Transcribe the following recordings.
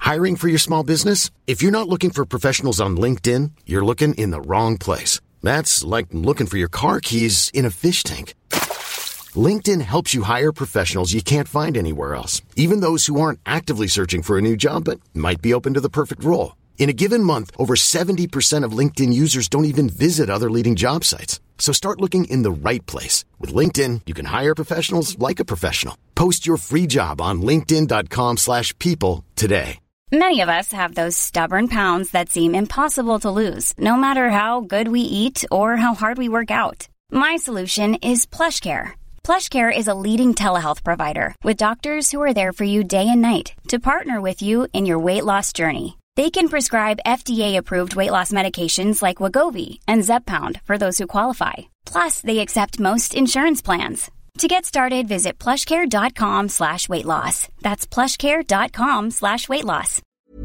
Hiring for your small business? If you're not looking for professionals on LinkedIn, you're looking in the wrong place. That's like looking for your car keys in a fish tank. LinkedIn helps you hire professionals you can't find anywhere else, even those who aren't actively searching for a new job but might be open to the perfect role. In a given month, over 70% of LinkedIn users don't even visit other leading job sites. So start looking in the right place. With LinkedIn, you can hire professionals like a professional. Post your free job on linkedin.com/people today. Many of us have those stubborn pounds that seem impossible to lose, no matter how good we eat or how hard we work out. My solution is PlushCare. PlushCare is a leading telehealth provider with doctors who are there for you day and night to partner with you in your weight loss journey. They can prescribe FDA-approved weight loss medications like Wegovy and Zepbound for those who qualify. Plus, they accept most insurance plans. To get started, visit plushcare.com/weightloss. That's plushcare.com/weightloss.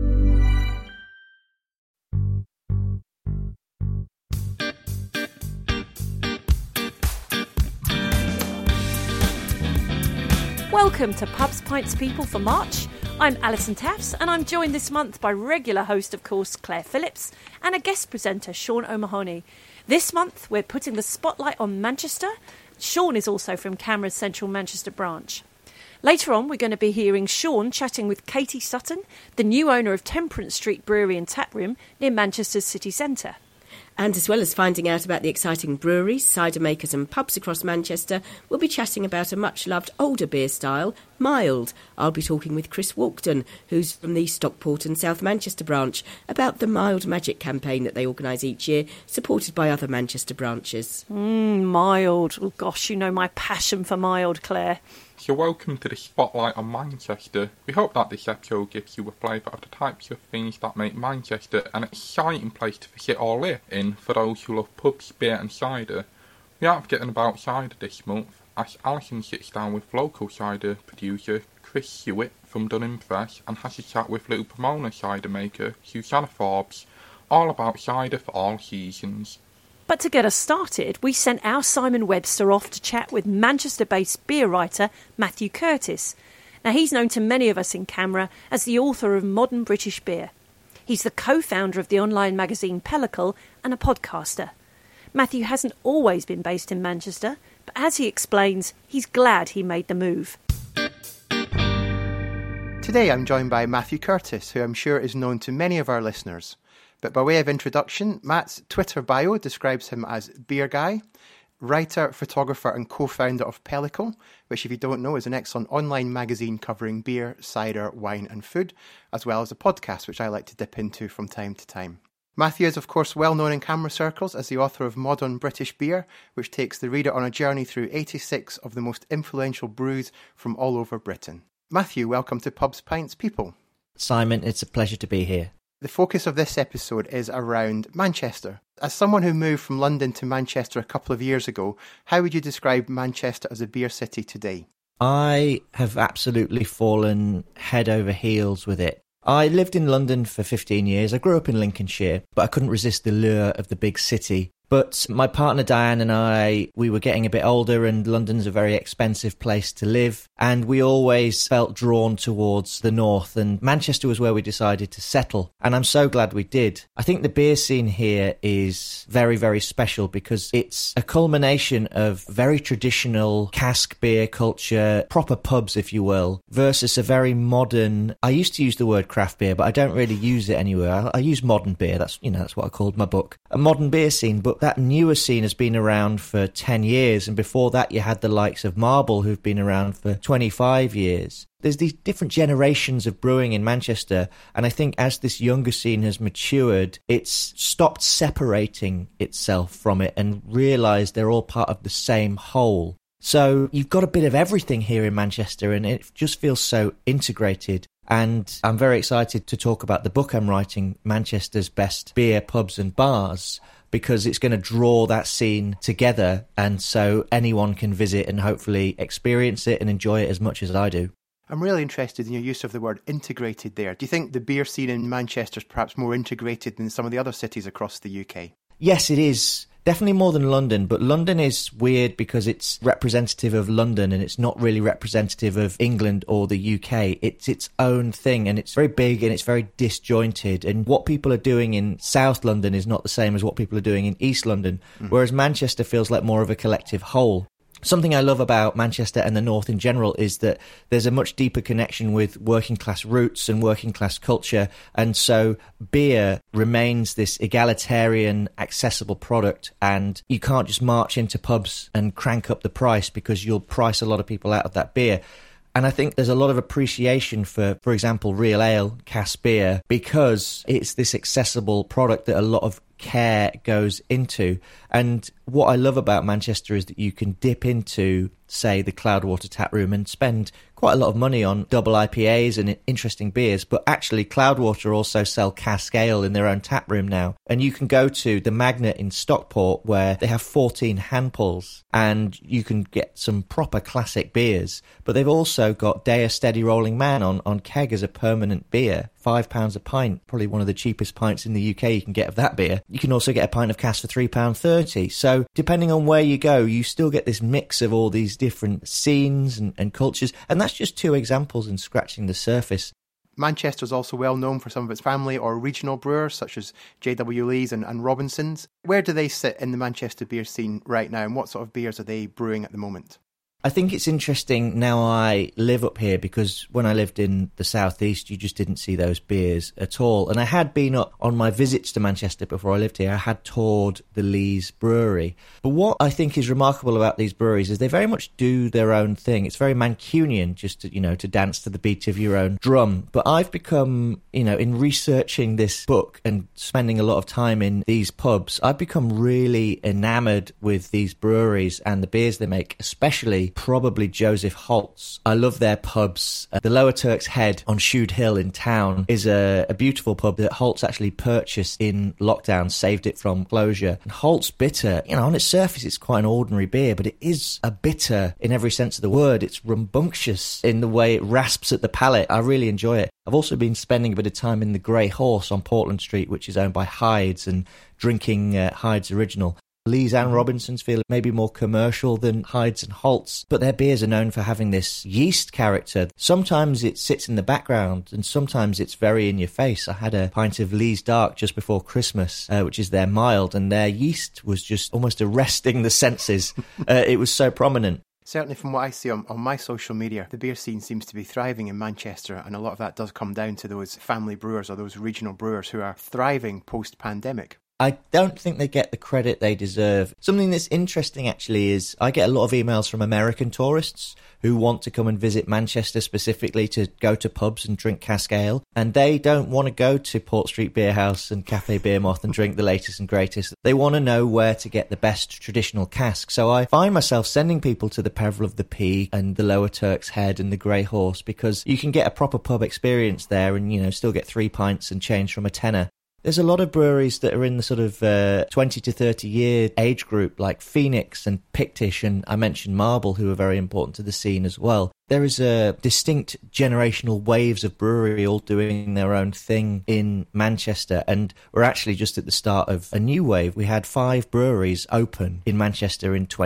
Welcome to Pubs, Pints, People for March. I'm Alison Taffs, and I'm joined this month by regular host, of course, Claire Phillips, and a guest presenter, Sean O'Mahony. This month, we're putting the spotlight on Manchester. Sean is also from CAMRA's Central Manchester branch. Later on, we're going to be hearing Sean chatting with Katie Sutton, the new owner of Temperance Street Brewery and Taproom near Manchester's city centre. And as well as finding out about the exciting breweries, cider makers and pubs across Manchester, we'll be chatting about a much-loved older beer style, mild. I'll be talking with Chris Walkden, who's from the Stockport and South Manchester branch, about the Mild Magic campaign that they organise each year, supported by other Manchester branches. Mild. Oh, gosh, you know my passion for mild, Claire. So welcome to the Spotlight on Manchester. We hope that this episode gives you a flavour of the types of things that make Manchester an exciting place to visit or live in for those who love pubs, beer and cider. We aren't forgetting about cider this month, as Alison sits down with local cider producer Chris Hewitt from Dunham Fresh and has a chat with Little Pomona cider maker Susanna Forbes, all about cider for all seasons. But to get us started, we sent our Simon Webster off to chat with Manchester-based beer writer Matthew Curtis. Now, he's known to many of us in CAMRA as the author of Modern British Beer. He's the co-founder of the online magazine Pellicle and a podcaster. Matthew hasn't always been based in Manchester, but as he explains, he's glad he made the move. Today I'm joined by Matthew Curtis, who I'm sure is known to many of our listeners. But by way of introduction, Matt's Twitter bio describes him as Beer Guy, writer, photographer and co-founder of Pellicle, which if you don't know is an excellent online magazine covering beer, cider, wine and food, as well as a podcast which I like to dip into from time to time. Matthew is of course well known in CAMRA circles as the author of Modern British Beer, which takes the reader on a journey through 86 of the most influential brews from all over Britain. Matthew, welcome to Pubs, Pints, People. Simon, it's a pleasure to be here. The focus of this episode is around Manchester. As someone who moved from London to Manchester a couple of years ago, how would you describe Manchester as a beer city today? I have absolutely fallen head over heels with it. I lived in London for 15 years. I grew up in Lincolnshire, but I couldn't resist the lure of the big city. But my partner Diane and I, we were getting a bit older and London's a very expensive place to live. And we always felt drawn towards the north, and Manchester was where we decided to settle. And I'm so glad we did. I think the beer scene here is very, very special because it's a culmination of very traditional cask beer culture, proper pubs, if you will, versus a very modern, I used to use the word craft beer, but I don't really use it anywhere. I use modern beer. That's what I called my book. A modern beer scene, but that newer scene has been around for 10 years. And before that, you had the likes of Marble, who've been around for 25 years. There's these different generations of brewing in Manchester, and I think as this younger scene has matured, it's stopped separating itself from it and realised they're all part of the same whole. So you've got a bit of everything here in Manchester, and it just feels so integrated. And I'm very excited to talk about the book I'm writing, Manchester's Best Beer, Pubs and Bars, because it's going to draw that scene together, and so anyone can visit and hopefully experience it and enjoy it as much as I do. I'm really interested in your use of the word integrated there. Do you think the beer scene in Manchester is perhaps more integrated than some of the other cities across the UK? Yes, it is. Definitely more than London, but London is weird because it's representative of London and it's not really representative of England or the UK. It's its own thing, and it's very big and it's very disjointed. And what people are doing in South London is not the same as what people are doing in East London, whereas Manchester feels like more of a collective whole. Something I love about Manchester and the North in general is that there's a much deeper connection with working class roots and working class culture. And so beer remains this egalitarian, accessible product. And you can't just march into pubs and crank up the price because you'll price a lot of people out of that beer. And I think there's a lot of appreciation for example, real ale, cask beer, because it's this accessible product that a lot of care goes into. And what I love about Manchester is that you can dip into, say, the Cloudwater tap room and spend quite a lot of money on double IPAs and interesting beers, but actually Cloudwater also sell cask ale in their own tap room now. And you can go to the Magnet in Stockport where they have 14 hand pulls and you can get some proper classic beers. But they've also got Dea Steady Rolling Man on keg as a permanent beer, £5 a pint, probably one of the cheapest pints in the UK you can get of that beer. You can also get a pint of cask for £3.30. So depending on where you go, you still get this mix of all these different scenes and cultures. And that's just two examples in scratching the surface. Manchester is also well known for some of its family or regional brewers, such as J.W. Lee's and Robinson's. Where do they sit in the Manchester beer scene right now, and what sort of beers are they brewing at the moment? I think it's interesting now I live up here, because when I lived in the southeast, you just didn't see those beers at all. And I had been up on my visits to Manchester before I lived here. I had toured the Lee's brewery. But what I think is remarkable about these breweries is they very much do their own thing. It's very Mancunian, just to, to dance to the beat of your own drum. But I've become, in researching this book and spending a lot of time in these pubs, I've become really enamoured with these breweries and the beers they make, especially probably Joseph Holt's. I love their pubs. The Lower Turk's Head on Shude Hill in town is a beautiful pub that Holt's actually purchased in lockdown, saved it from closure. And Holt's bitter, on its surface it's quite an ordinary beer, but it is a bitter in every sense of the word. It's rambunctious in the way it rasps at the palate. I really enjoy it. I've also been spending a bit of time in the Grey Horse on Portland Street, which is owned by Hyde's, and drinking Hyde's Original. Lee's and Robinson's feel maybe more commercial than Hyde's and Holt's, but their beers are known for having this yeast character. Sometimes it sits in the background and sometimes it's very in your face. I had a pint of Lee's Dark just before Christmas, which is their mild, and their yeast was just almost arresting the senses. It was so prominent. Certainly from what I see on my social media, the beer scene seems to be thriving in Manchester, and a lot of that does come down to those family brewers or those regional brewers who are thriving post-pandemic. I don't think they get the credit they deserve. Something that's interesting, actually, is I get a lot of emails from American tourists who want to come and visit Manchester specifically to go to pubs and drink cask ale, and they don't want to go to Port Street Beer House and Café Beer Moth and drink the latest and greatest. They want to know where to get the best traditional cask. So I find myself sending people to the Peveril of the Peak and the Lower Turk's Head and the Grey Horse, because you can get a proper pub experience there and, still get 3 pints and change from a tenner. There's a lot of breweries that are in the sort of 20 to 30 year age group, like Phoenix and Pictish, and I mentioned Marble, who are very important to the scene as well. There is a distinct generational waves of brewery all doing their own thing in Manchester, and we're actually just at the start of a new wave. We had 5 breweries open in Manchester in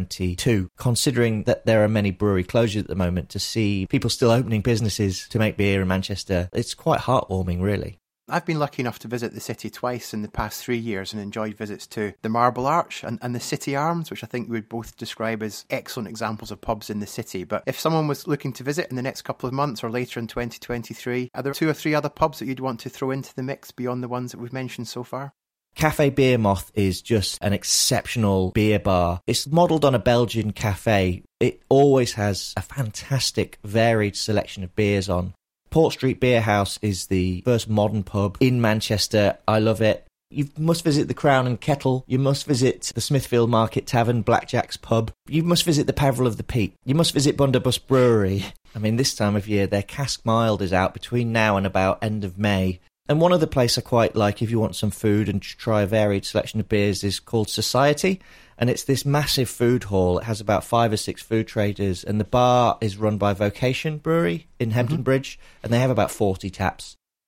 2022. Considering that there are many brewery closures at the moment, to see people still opening businesses to make beer in Manchester, it's quite heartwarming, really. I've been lucky enough to visit the city twice in the past 3 years and enjoyed visits to the Marble Arch and the City Arms, which I think we would both describe as excellent examples of pubs in the city. But if someone was looking to visit in the next couple of months or later in 2023, are there 2 or 3 other pubs that you'd want to throw into the mix beyond the ones that we've mentioned so far? Café Beer Moth is just an exceptional beer bar. It's modelled on a Belgian cafe. It always has a fantastic, varied selection of beers on. Port Street Beer House is the first modern pub in Manchester. I love it. You must visit the Crown and Kettle. You must visit the Smithfield Market Tavern, Blackjack's Pub. You must visit the Peveril of the Peak. You must visit Blunderbuss Brewery. I mean, this time of year, their Cask Mild is out between now and about end of May. And one other place I quite like if you want some food and try a varied selection of beers is called Society. And it's this massive food hall. It has about 5 or 6 food traders. And the bar is run by Vocation Brewery in Hempton Bridge. And they have about 40 taps.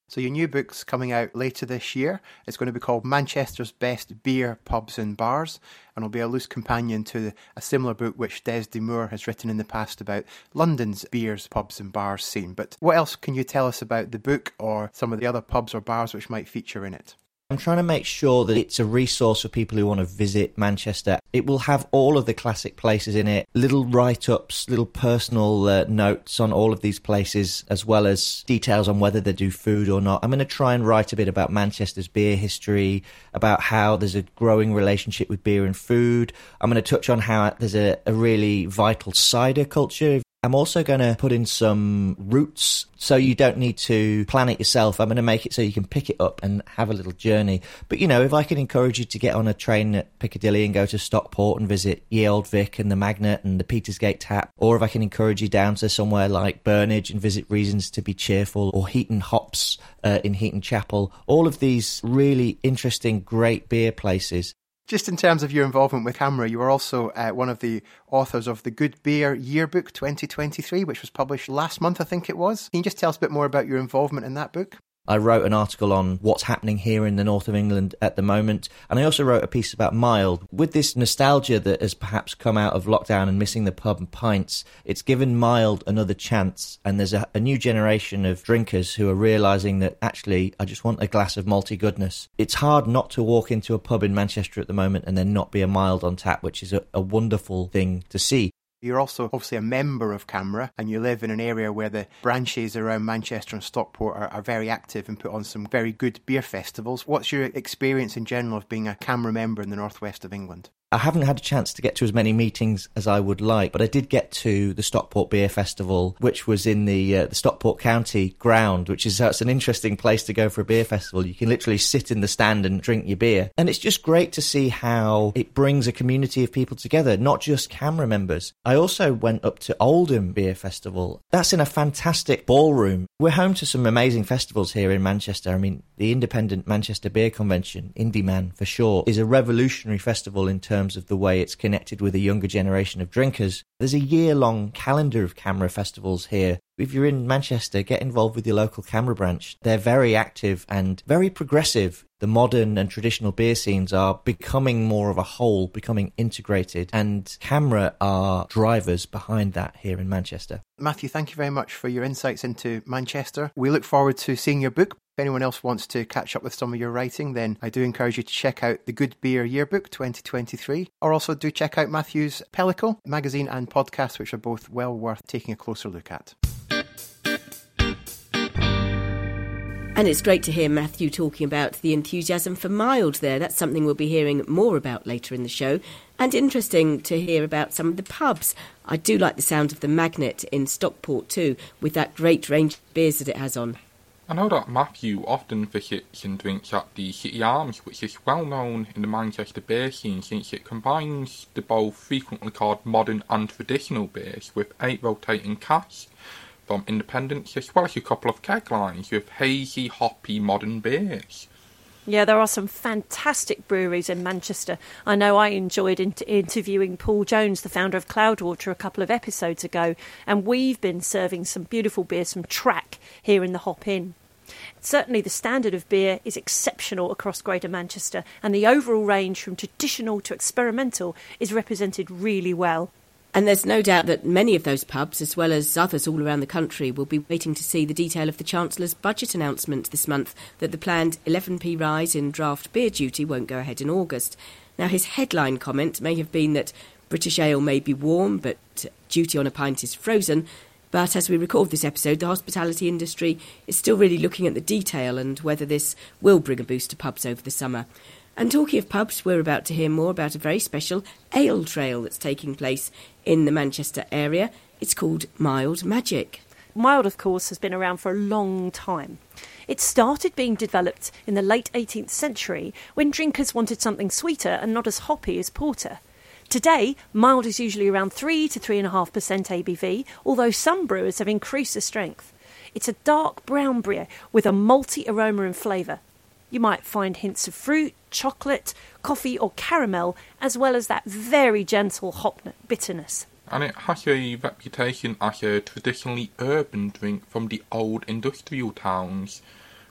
So your new book's coming out later this year. It's going to be called Manchester's Best Beer, Pubs and Bars, and will be a loose companion to a similar book which Des de Moor has written in the past about London's beers, pubs and bars scene. But what else can you tell us about the book or some of the other pubs or bars which might feature in it? I'm trying to make sure that it's a resource for people who want to visit Manchester. It will have all of the classic places in it, little write-ups, little personal notes on all of these places, as well as details on whether they do food or not. I'm going to try and write a bit about Manchester's beer history, about how there's a growing relationship with beer and food. I'm going to touch on how there's a really vital cider culture. I'm also going to put in some routes, so you don't need to plan it yourself. I'm going to make it so you can pick it up and have a little journey. But, you know, if I can encourage you to get on a train at Piccadilly and go to Stockport and visit Ye Old Vic and the Magnet and the Petersgate Tap, or if I can encourage you down to somewhere like Burnage and visit Reasons to be Cheerful, or Heaton Hops in Heaton Chapel, all of these really interesting, great beer places. Just in terms of your involvement with CAMRA, you were also one of the authors of the Good Beer Yearbook 2023, which was published last month, I think it was. Can you just tell us a bit more about your involvement in that book? I wrote an article on what's happening here in the north of England at the moment, and I also wrote a piece about Mild. With this nostalgia that has perhaps come out of lockdown and missing the pub and pints, it's given Mild another chance, and there's a new generation of drinkers who are realising that actually I just want a glass of malty goodness. It's hard not to walk into a pub in Manchester at the moment and there not be a Mild on tap, which is a wonderful thing to see. You're also obviously a member of CAMRA, and you live in an area where the branches around Manchester and Stockport are very active and put on some very good beer festivals. What's your experience in general of being a CAMRA member in the northwest of England? I haven't had a chance to get to as many meetings as I would like, but I did get to the Stockport Beer Festival, which was in the Stockport County ground, which is it's an interesting place to go for a beer festival. You can literally sit in the stand and drink your beer. And it's just great to see how it brings a community of people together, not just CAMRA members. I also went up to Oldham Beer Festival. That's in a fantastic ballroom. We're home to some amazing festivals here in Manchester. I mean, the Independent Manchester Beer Convention, Indieman for short, is a revolutionary festival in terms of the way it's connected with a younger generation of drinkers. There's a year-long calendar of CAMRA festivals here. If you're in Manchester, get involved with your local CAMRA branch. They're very active and very progressive. The modern and traditional beer scenes are becoming more of a whole, becoming integrated, and CAMRA are drivers behind that here in Manchester. Matthew, thank you very much for your insights into Manchester. We look forward to seeing your book. If anyone else wants to catch up with some of your writing, then I do encourage you to check out the Good Beer Yearbook 2023, or also do check out Matthew's Pellicle magazine and podcast, which are both well worth taking a closer look at. And it's great to hear Matthew talking about the enthusiasm for Mild there. That's something we'll be hearing more about later in the show. And interesting to hear about some of the pubs. I do like the sound of the Magnet in Stockport too, with that great range of beers that it has on. I know that Matthew often visits and drinks at the City Arms, which is well known in the Manchester beer scene since it combines the both frequently called modern and traditional beers with 8 rotating casks from independents, as well as a couple of keg lines with hazy, hoppy modern beers. Yeah, there are some fantastic breweries in Manchester. I know I enjoyed interviewing Paul Jones, the founder of Cloudwater, a couple of episodes ago, and we've been serving some beautiful beers from Track here in the Hop Inn. Certainly the standard of beer is exceptional across Greater Manchester, and the overall range from traditional to experimental is represented really well. And there's no doubt that many of those pubs, as well as others all around the country, will be waiting to see the detail of the Chancellor's budget announcement this month that the planned 11p rise in draft beer duty won't go ahead in August. Now, his headline comment may have been that British ale may be warm, but duty on a pint is frozen. But as we record this episode, the hospitality industry is still really looking at the detail and whether this will bring a boost to pubs over the summer. And talking of pubs, we're about to hear more about a very special ale trail that's taking place in the Manchester area. It's called Mild Magic. Mild, of course, has been around for a long time. It started being developed in the late 18th century when drinkers wanted something sweeter and not as hoppy as porter. Today, Mild is usually around 3 to 3.5% ABV, although some brewers have increased the strength. It's a dark brown beer with a malty aroma and flavour. You might find hints of fruit, chocolate, coffee or caramel, as well as that very gentle hop bitterness. And it has a reputation as a traditionally urban drink from the old industrial towns.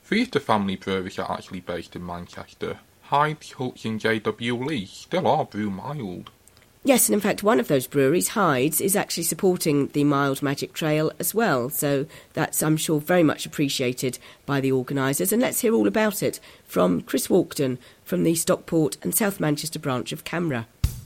Theatre family breweries are actually based in Manchester. Hyde's, Hutch and J.W. Lee still are brew mild. Yes, and in fact one of those breweries, Hyde's, is actually supporting the Mild Magic Trail as well. So that's, I'm sure, very much appreciated by the organisers. And let's hear all about it from Chris Walkden from the Stockport and South Manchester branch of CAMRA.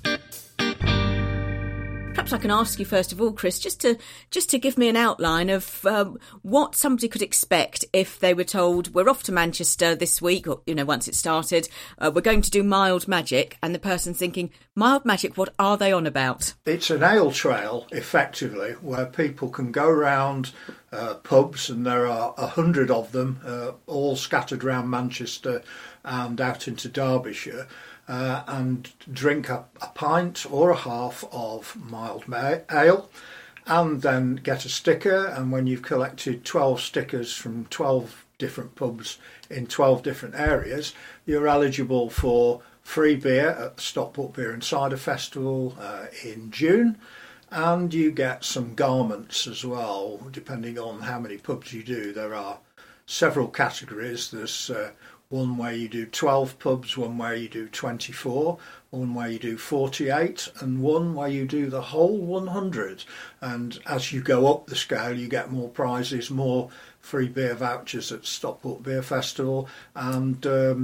Perhaps I can ask you first of all, Chris, just to give me an outline of what somebody could expect if they were told, we're off to Manchester this week, or, you know, once it started, we're going to do Mild Magic, and the person's thinking, Mild Magic, what are they on about? It's an ale trail, effectively, where people can go around pubs, and there are 100 of them, all scattered around Manchester and out into Derbyshire, and drink a pint or a half of mild ale, and then get a sticker. And when you've collected 12 stickers from 12 different pubs in 12 different areas, you're eligible for free beer at the Stockport Beer and Cider Festival in June, and you get some garments as well, depending on how many pubs you do. There are several categories. There's one where you do 12 pubs, one where you do 24, one where you do 48, and one where you do the whole 100. And as you go up the scale, you get more prizes, more free beer vouchers at Stockport Beer Festival, and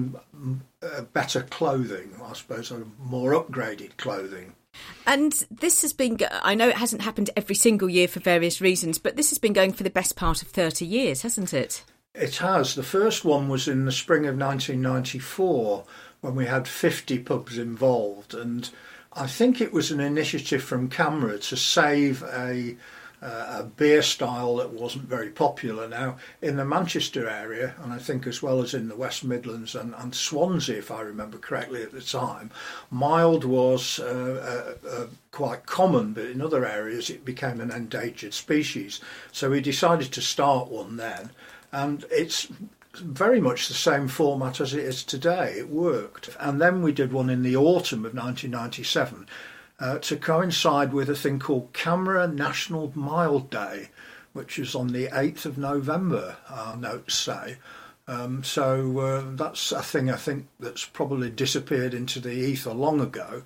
better clothing, I suppose, more upgraded clothing. And this has been, I know it hasn't happened every single year for various reasons, but this has been going for the best part of 30 years, hasn't it? It has. The first one was in the spring of 1994 when we had 50 pubs involved, and I think it was an initiative from CAMRA to save a beer style that wasn't very popular. Now, in the Manchester area, and I think as well as in the West Midlands and Swansea, if I remember correctly at the time, mild was quite common, but in other areas it became an endangered species. So we decided to start one then. And it's very much the same format as it is today. It worked. And then we did one in the autumn of 1997 to coincide with a thing called CAMRA National Mild Day, which is on the 8th of November, our notes say. So that's a thing I think that's probably disappeared into the ether long ago.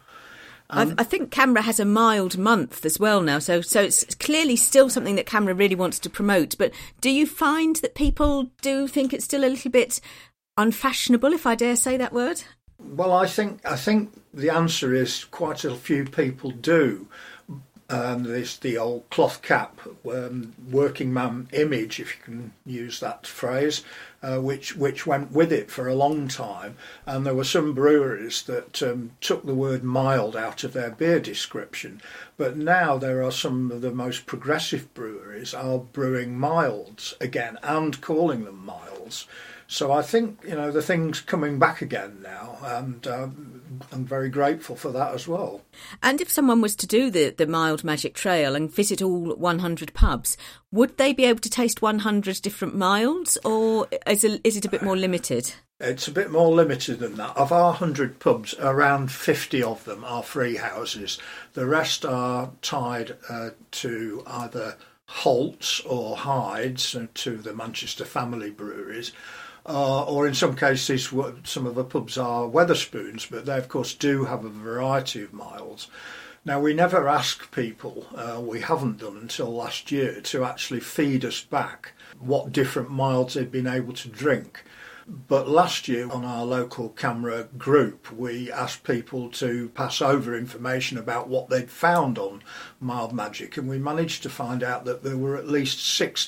I think CAMRA has a mild month as well now, so it's clearly still something that CAMRA really wants to promote. But do you find that people do think it's still a little bit unfashionable, if I dare say that word? Well, I think the answer is quite a few people do. There's the old cloth cap, working man image, if you can use that phrase, which went with it for a long time. And there were some breweries that took the word mild out of their beer description. But now there are some of the most progressive breweries are brewing milds again and calling them milds. So I think, the thing's coming back again now, and I'm very grateful for that as well. And if someone was to do the Mild Magic Trail and visit all 100 pubs, would they be able to taste 100 different milds, or is it a bit more limited? It's a bit more limited than that. Of our 100 pubs, around 50 of them are free houses. The rest are tied to either Holt's or Hyde's, to the Manchester family breweries. Or in some cases, some of the pubs are Wetherspoons, but they, of course, do have a variety of milds. Now, we never ask people, we haven't done until last year, to actually feed us back what different milds they've been able to drink. But last year, on our local CAMRA group, we asked people to pass over information about what they'd found on Mild Magic, and we managed to find out that there were at least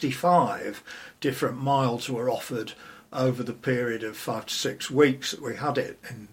65 different milds were offered over the period of 5 to 6 weeks that we had it in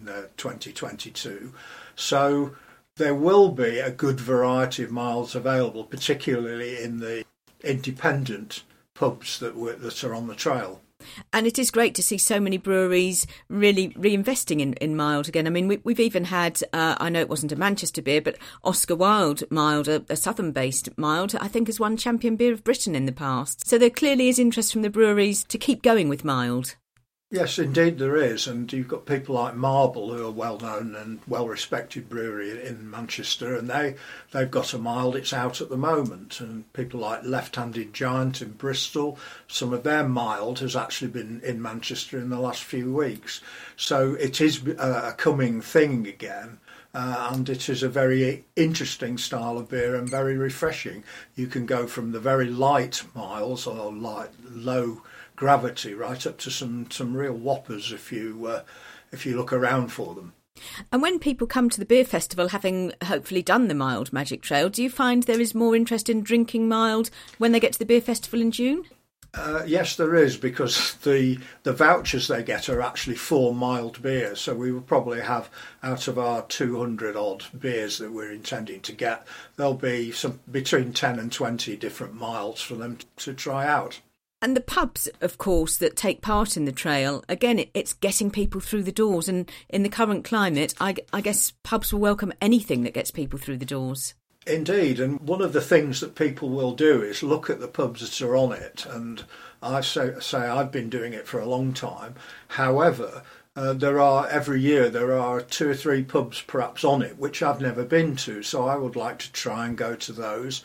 2022. So there will be a good variety of milds available, particularly in the independent pubs that are on the trail. And it is great to see so many breweries really reinvesting in mild again. I mean, we've even had, I know it wasn't a Manchester beer, but Oscar Wilde mild, a southern-based mild, I think has won Champion Beer of Britain in the past. So there clearly is interest from the breweries to keep going with mild. Yes, indeed there is, and you've got people like Marble, who are well-known and well-respected brewery in Manchester, and they've got a mild. It's out at the moment, and people like Left-Handed Giant in Bristol, some of their mild has actually been in Manchester in the last few weeks. So it is a coming thing again. And it is a very interesting style of beer and very refreshing. You can go from the very light miles or light low gravity right up to some real whoppers if you look around for them. And when people come to the beer festival, having hopefully done the mild Magic Trail, do you find there is more interest in drinking mild when they get to the beer festival in June? Yes, there is, because the vouchers they get are actually for mild beer. So we will probably have, out of our 200 odd beers that we're intending to get, there'll be some between 10 and 20 different milds for them to try out. And the pubs, of course, that take part in the trail, again, it's getting people through the doors. And in the current climate, I guess pubs will welcome anything that gets people through the doors. Indeed, and one of the things that people will do is look at the pubs that are on it, and I say I've been doing it for a long time. However, every year there are 2 or 3 pubs perhaps on it which I've never been to, so I would like to try and go to those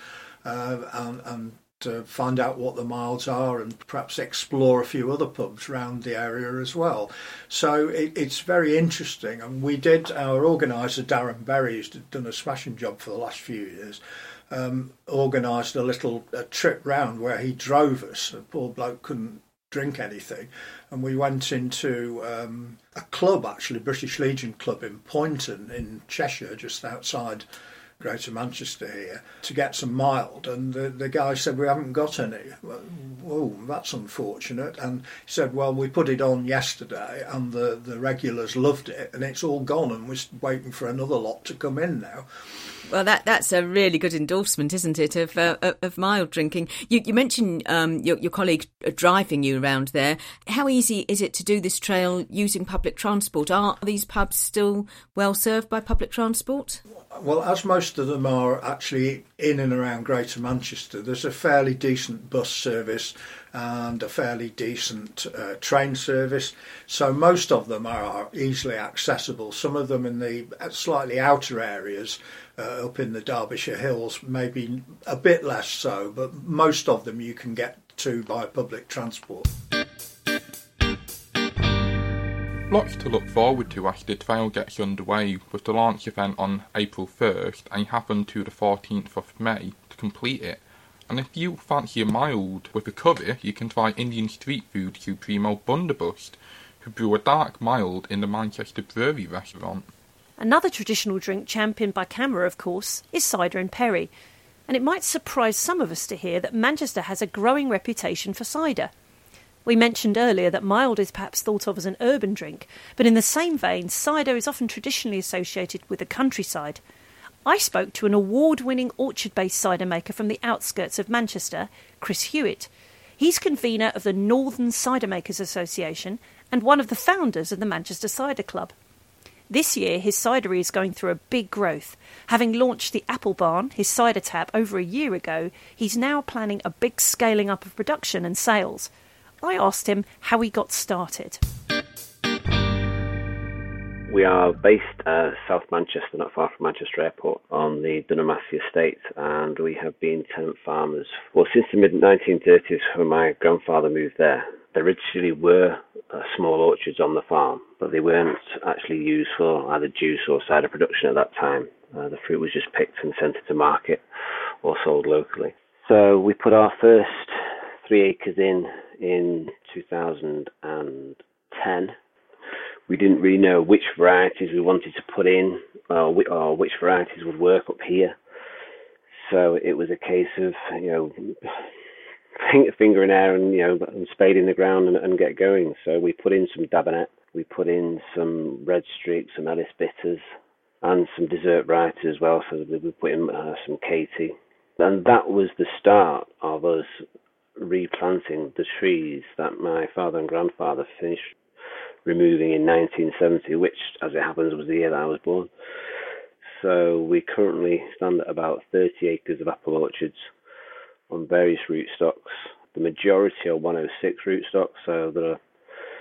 and to find out what the milds are and perhaps explore a few other pubs around the area as well. So it's very interesting, and our organiser Darren Berry, who's done a smashing job for the last few years, organised a trip round where he drove us. The poor bloke couldn't drink anything, and we went into a club, actually, British Legion Club in Poynton in Cheshire, just outside Greater Manchester here, to get some mild, and the guy said, we haven't got any. Well, oh, that's unfortunate. And he said, well, we put it on yesterday and the regulars loved it, and it's all gone, and we're waiting for another lot to come in now. Well, that's a really good endorsement, isn't it, of mild drinking. You mentioned your colleague driving you around there. How easy is it to do this trail using public transport? Are these pubs still well served by public transport? Well, as most of them are actually in and around Greater Manchester, there's a fairly decent bus service and a fairly decent train service. So most of them are easily accessible. Some of them in the slightly outer areas, up in the Derbyshire Hills, maybe a bit less so, but most of them you can get to by public transport. Lots to look forward to as the trail gets underway, with the launch event on April 1st and happen to the 14th of May to complete it. And if you fancy a mild with a curry, you can try Indian street food supremo Bunderbuss, who brew a dark mild in the Manchester Brewery restaurant. Another traditional drink championed by CAMRA, of course, is cider and perry. And it might surprise some of us to hear that Manchester has a growing reputation for cider. We mentioned earlier that mild is perhaps thought of as an urban drink, but in the same vein, cider is often traditionally associated with the countryside. I spoke to an award-winning orchard-based cider maker from the outskirts of Manchester, Chris Hewitt. He's convener of the Northern Cider Makers Association and one of the founders of the Manchester Cider Club. This year, his cidery is going through a big growth. Having launched the Apple Barn, his cider tap, over a year ago, he's now planning a big scaling up of production and sales. I asked him how he got started. We are based South Manchester, not far from Manchester Airport, on the Dunamassy estate, and we have been tenant farmers since the mid-1930s when my grandfather moved there. There originally were small orchards on the farm, but they weren't actually used for either juice or cider production at that time. The fruit was just picked and sent to market or sold locally. So we put our first 3 acres in 2010. We didn't really know which varieties we wanted to put in or which varieties would work up here. So it was a case of, finger in air and spade in the ground and get going. So we put in some Dabanet, we put in some Red Streak, some Ellis Bitters, and some dessert varieties as well. So we put in some Katie. And that was the start of us replanting the trees that my father and grandfather finished removing in 1970, which, as it happens, was the year that I was born. So we currently stand at about 30 acres of apple orchards on various rootstocks. The majority are 106 rootstocks, so there are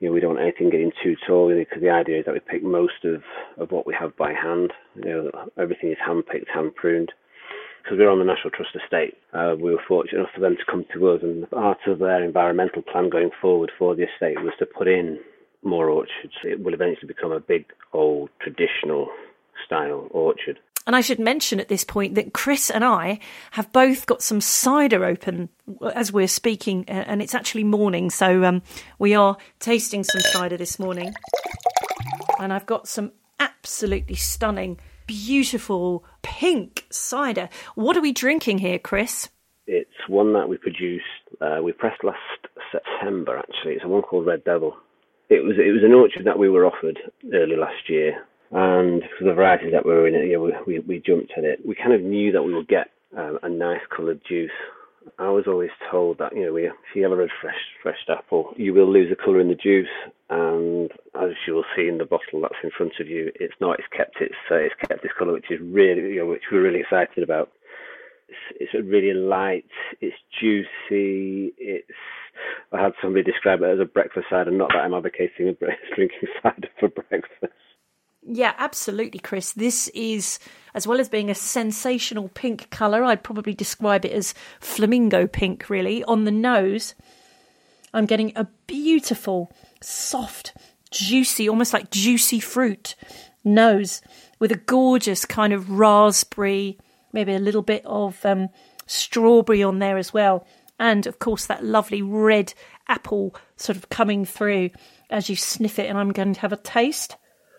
we don't want anything getting too tall, because the idea is that we pick most of what we have by hand. Everything is hand-picked, hand-pruned. Because we're on the National Trust estate, we were fortunate enough for them to come to us, and part of their environmental plan going forward for the estate was to put in more orchards. It will eventually become a big, old, traditional style orchard. And I should mention at this point that Chris and I have both got some cider open as we're speaking, and it's actually morning, so we are tasting some cider this morning. And I've got some absolutely stunning, beautiful pink cider. What are we drinking here, Chris? It's one that we produced, we pressed last September, actually. It's a one called Red Devil. It was an orchard that we were offered early last year. And for the varieties that were in it, we jumped at it. We kind of knew that we would get a nice coloured juice. I was always told that, if you have a fresh apple, you will lose the colour in the juice. And as you will see in the bottle that's in front of you, it's not. It's kept this colour, which is really, which we're really excited about. It's really light. It's juicy. I had somebody describe it as a breakfast cider. Not that I'm advocating drinking cider for breakfast. Yeah, absolutely, Chris. This is, as well as being a sensational pink colour, I'd probably describe it as flamingo pink, really. On the nose, I'm getting a beautiful, soft, juicy, almost like juicy fruit nose with a gorgeous kind of raspberry, maybe a little bit of strawberry on there as well. And, of course, that lovely red apple sort of coming through as you sniff it. And I'm going to have a taste.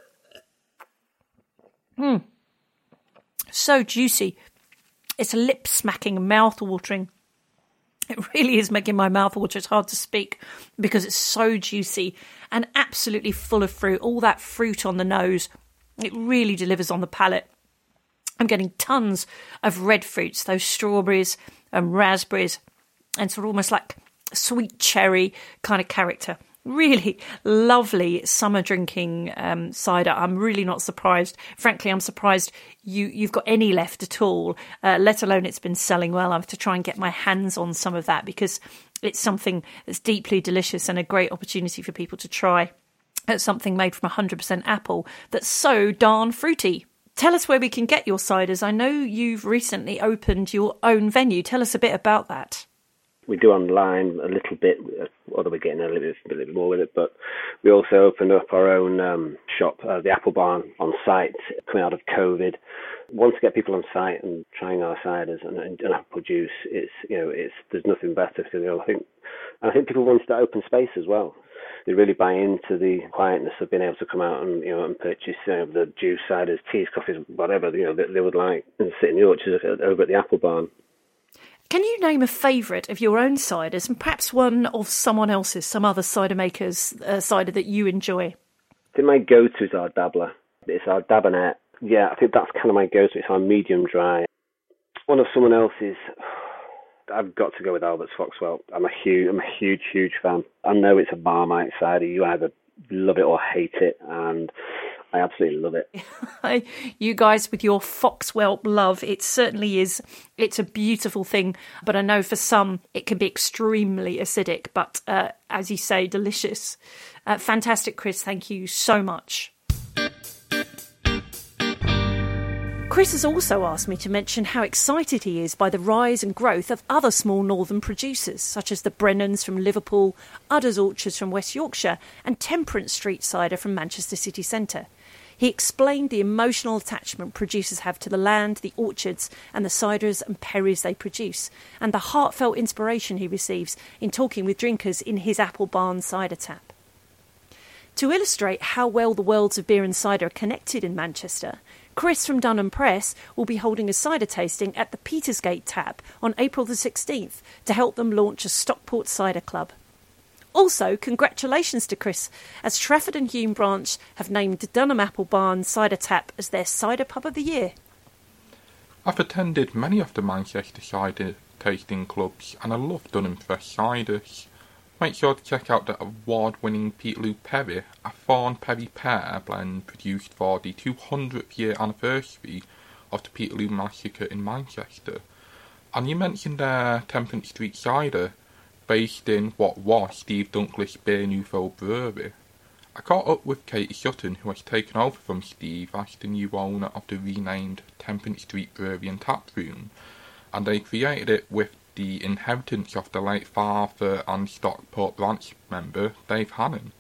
So juicy. It's lip-smacking, mouth-watering. It really is making my mouth water. It's hard to speak because it's so juicy and absolutely full of fruit. All that fruit on the nose. It really delivers on the palate. I'm getting tons of red fruits, those strawberries and raspberries, and sort of almost like sweet cherry kind of character. Really lovely summer drinking cider. I'm really not surprised. Frankly, I'm surprised you've got any left at all, let alone it's been selling well. I have to try and get my hands on some of that because it's something that's deeply delicious and a great opportunity for people to try. It's something made from 100% apple that's so darn fruity. Tell us where we can get your ciders. I know you've recently opened your own venue. Tell us a bit about that. We do online a little bit, although we're getting a little bit more with it, but we also opened up our own shop, the Apple Barn, on site coming out of COVID. Want to get people on site and trying our ciders and apple juice. There's nothing better. I think people want that open space as well. They really buy into the quietness of being able to come out and and purchase the juice, ciders, teas, coffees, whatever they would like, and sit in the orchard over at the Apple Barn. Can you name a favourite of your own ciders and perhaps one of someone else's, some other cider maker's cider that you enjoy? I think my go-to is our Dabbler. It's our Dabanet. Yeah, I think that's kind of my go-to. It's our medium dry. One of someone else's, I've got to go with Albert's Foxwell. I'm a huge fan. I know it's a Marmite cider. You either love it or hate it, and I absolutely love it. You guys with your Foxwell love, it certainly is. It's a beautiful thing, but I know for some it can be extremely acidic, but as you say, delicious. Fantastic, Chris. Thank you so much. Chris has also asked me to mention how excited he is by the rise and growth of other small northern producers, such as the Brennans from Liverpool, Udder's Orchards from West Yorkshire, and Temperance Street Cider from Manchester city centre. He explained the emotional attachment producers have to the land, the orchards, and the ciders and perries they produce, and the heartfelt inspiration he receives in talking with drinkers in his Apple Barn cider tap. To illustrate how well the worlds of beer and cider are connected in Manchester, Chris from Dunham Press will be holding a cider tasting at the Petersgate Tap on April the 16th to help them launch a Stockport Cider Club. Also, congratulations to Chris, as Trafford and Hume branch have named Dunham Apple Barn Cider Tap as their cider pub of the year. I've attended many of the Manchester cider tasting clubs and I love Dunham Fresh ciders. Make sure to check out the award-winning Peterloo Perry, a Thorn Perry pear blend produced for the 200th year anniversary of the Peterloo Massacre in Manchester. And you mentioned Temperance Street Cider. based in what was Steve Dunkley's Beer Nouveau Brewery. I caught up with Katie Sutton, who has taken over from Steve as the new owner of the renamed Temperance Street Brewery and Tap Room, and they created it with the inheritance of the late father and Stockport branch member Dave Hannon.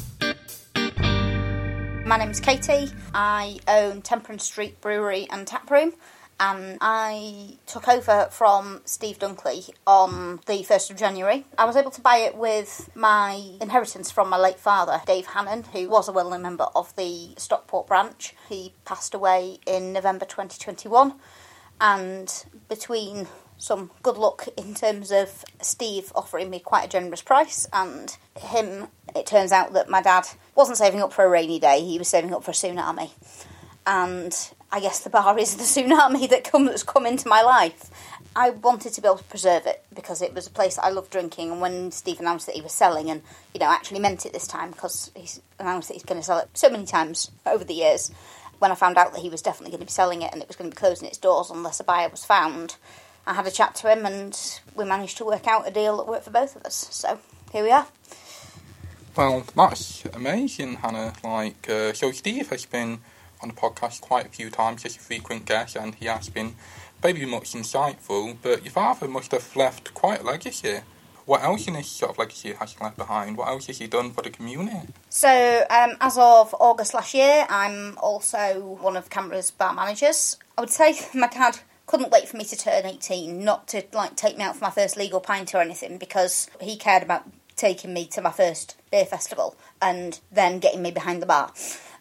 My name's Katie. I own Temperance Street Brewery and Tap Room, and I took over from Steve Dunkley on the 1st of January. I was able to buy it with my inheritance from my late father, Dave Hannon, who was a well-known member of the Stockport branch. He passed away in November 2021, and between some good luck in terms of Steve offering me quite a generous price and him, it turns out that my dad wasn't saving up for a rainy day, he was saving up for a tsunami. And I guess the bar is the tsunami that's come into my life. I wanted to be able to preserve it because it was a place that I loved drinking, and when Steve announced that he was selling, and actually meant it this time because he's announced that he's going to sell it so many times over the years, when I found out that he was definitely going to be selling it and it was going to be closing its doors unless a buyer was found, I had a chat to him and we managed to work out a deal that worked for both of us. So here we are. Well, that's amazing, Hannah. So Steve has been on the podcast quite a few times as a frequent guest, and he has been very much insightful, but your father must have left quite a legacy. What else in his sort of legacy has he left behind? What else has he done for the community? So, as of August last year, I'm also one of Canberra's bar managers. I would say my dad couldn't wait for me to turn 18, not to take me out for my first legal pint or anything, because he cared about taking me to my first beer festival and then getting me behind the bar.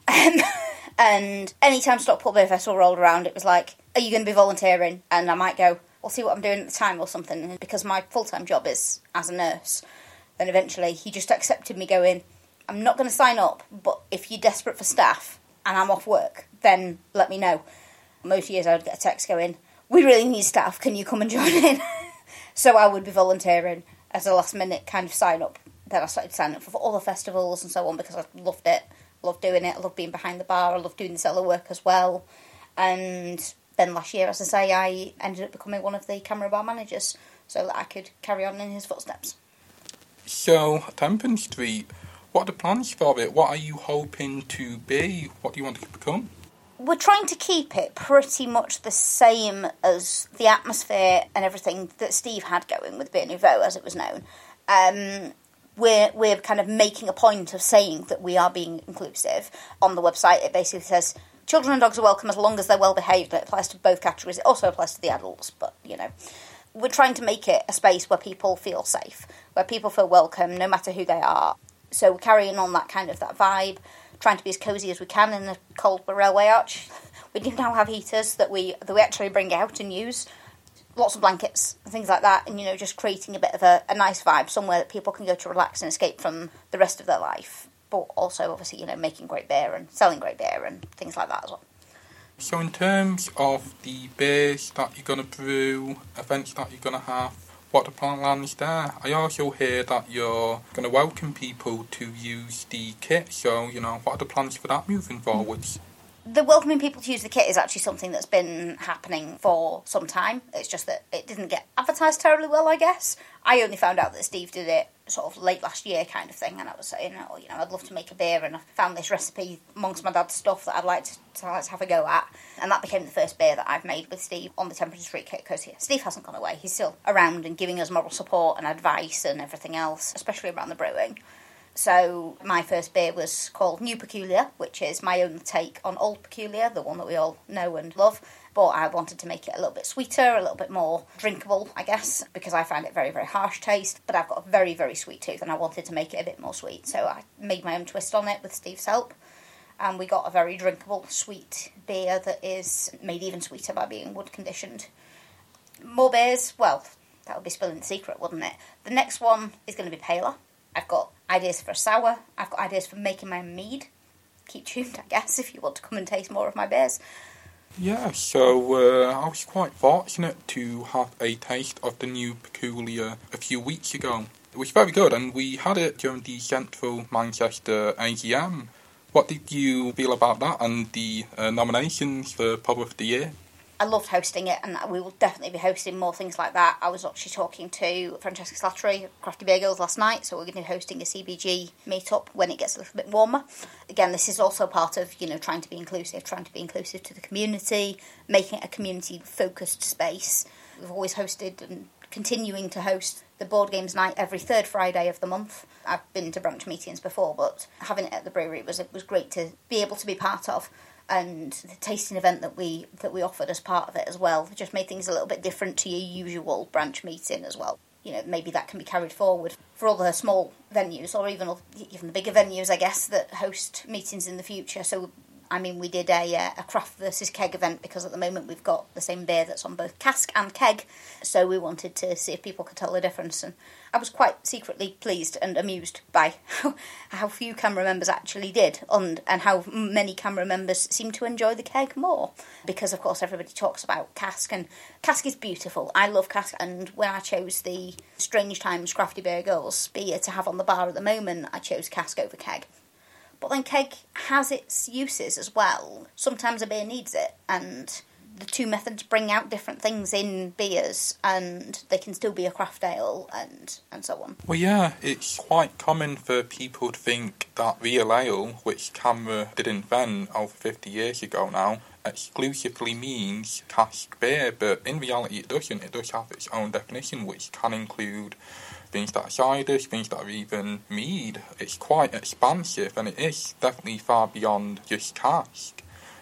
And any time Stockport Beer Festival rolled around, it was like, are you going to be volunteering? And I might go, I'll see what I'm doing at the time or something. And because my full-time job is as a nurse, then eventually he just accepted me going, I'm not going to sign up, but if you're desperate for staff and I'm off work, then let me know. Most years I would get a text going, we really need staff, can you come and join in? So I would be volunteering as a last-minute kind of sign-up. Then I started signing up for all the festivals and so on because I loved it. I loved doing it, I loved being behind the bar, I loved doing the cellar work as well. And then last year, as I say, I ended up becoming one of the Canberra bar managers so that I could carry on in his footsteps. So, Temperance Street, what are the plans for it? What are you hoping to be? What do you want to become? We're trying to keep it pretty much the same as the atmosphere and everything that Steve had going with Beer Nouveau, as it was known. We're kind of making a point of saying that we are being inclusive. On the website, it basically says, children and dogs are welcome as long as they're well behaved. It applies to both categories. It also applies to the adults, but, we're trying to make it a space where people feel safe, where people feel welcome, no matter who they are. So we're carrying on that vibe, trying to be as cosy as we can in the cold railway arch. We do now have heaters that we actually bring out and use. Lots of blankets and things like that, and just creating a bit of a nice vibe, somewhere that people can go to relax and escape from the rest of their life. But also, obviously, making great beer and selling great beer and things like that as well. So in terms of the beers that you're going to brew, events that you're going to have, what the plan is there? I also hear that you're going to welcome people to use the kit, so, what are the plans for that moving forwards? The welcoming people to use the kit is actually something that's been happening for some time. It's just that it didn't get advertised terribly well, I guess. I only found out that Steve did it sort of late last year kind of thing, and I was saying, I'd love to make a beer, and I found this recipe amongst my dad's stuff that I'd like to have a go at, and that became the first beer that I've made with Steve on the Temperance Street kit, because Steve hasn't gone away. He's still around and giving us moral support and advice and everything else, especially around the brewing. So my first beer was called New Peculiar, which is my own take on Old Peculiar, the one that we all know and love. But I wanted to make it a little bit sweeter, a little bit more drinkable, I guess, because I find it very, very harsh taste. But I've got a very, very sweet tooth, and I wanted to make it a bit more sweet. So I made my own twist on it with Steve's help. And we got a very drinkable, sweet beer that is made even sweeter by being wood conditioned. More beers, well, that would be spilling the secret, wouldn't it? The next one is going to be paler. I've got ideas for a sour. I've got ideas for making my own mead. Keep tuned, I guess, if you want to come and taste more of my beers. Yeah, so I was quite fortunate to have a taste of the New Peculiar a few weeks ago. It was very good, and we had it during the Central Manchester AGM. What did you feel about that and the nominations for Pub of the Year? I loved hosting it, and we will definitely be hosting more things like that. I was actually talking to Francesca Slattery of Crafty Beer Girls last night, so we're going to be hosting a CBG meetup when it gets a little bit warmer. Again, this is also part of, trying to be inclusive to the community, making it a community-focused space. We've always hosted and continuing to host the board games night every third Friday of the month. I've been to branch meetings before, but having it at the brewery was great to be able to be part of. And the tasting event that we offered as part of it as well just made things a little bit different to your usual branch meeting as well. Maybe that can be carried forward for other small venues, or even the bigger venues, I guess, that host meetings in the future. So, we did a craft versus keg event, because at the moment we've got the same beer that's on both cask and keg. So we wanted to see if people could tell the difference. And I was quite secretly pleased and amused by how few camera members actually did, and how many camera members seem to enjoy the keg more. Because, of course, everybody talks about cask, and cask is beautiful. I love cask, and when I chose the Strange Times Crafty Beer Girls beer to have on the bar at the moment, I chose cask over keg. But then keg has its uses as well. Sometimes a beer needs it, and the two methods bring out different things in beers, and they can still be a craft ale and so on. Well, yeah, it's quite common for people to think that real ale, which CAMRA did invent over 50 years ago now, exclusively means cask beer, but in reality it doesn't. It does have its own definition, which can include things that are ciders, things that are even mead. It's quite expansive, and it is definitely far beyond just cask.